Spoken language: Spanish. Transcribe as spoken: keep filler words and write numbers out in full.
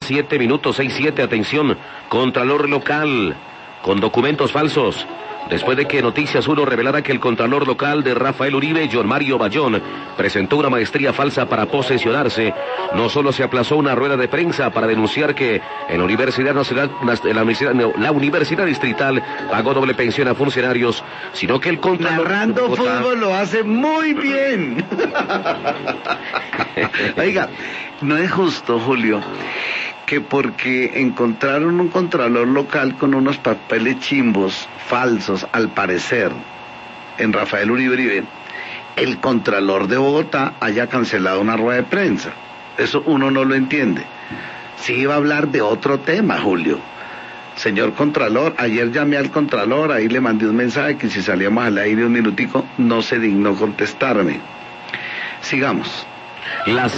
Siete minutos, seis siete, atención, Contralor Local, con documentos falsos. Después de que Noticias uno revelara que el Contralor Local de Rafael Uribe, John Mario Bayón, presentó una maestría falsa para posesionarse, no solo se aplazó una rueda de prensa para denunciar que en la Universidad Nacional, la Universidad, no, la Universidad Distrital pagó doble pensión a funcionarios, sino que el Contralor... Narrando Bogotá... fútbol lo hace muy bien. Oiga, no es justo, Julio, que porque encontraron un contralor local con unos papeles chimbos, falsos, al parecer, en Rafael Uribe Uribe, el contralor de Bogotá haya cancelado una rueda de prensa. Eso uno no lo entiende. Sí iba a hablar de otro tema, Julio. Señor Contralor, ayer llamé al Contralor, ahí le mandé un mensaje que si salíamos al aire un minutico, no se dignó contestarme. Sigamos. La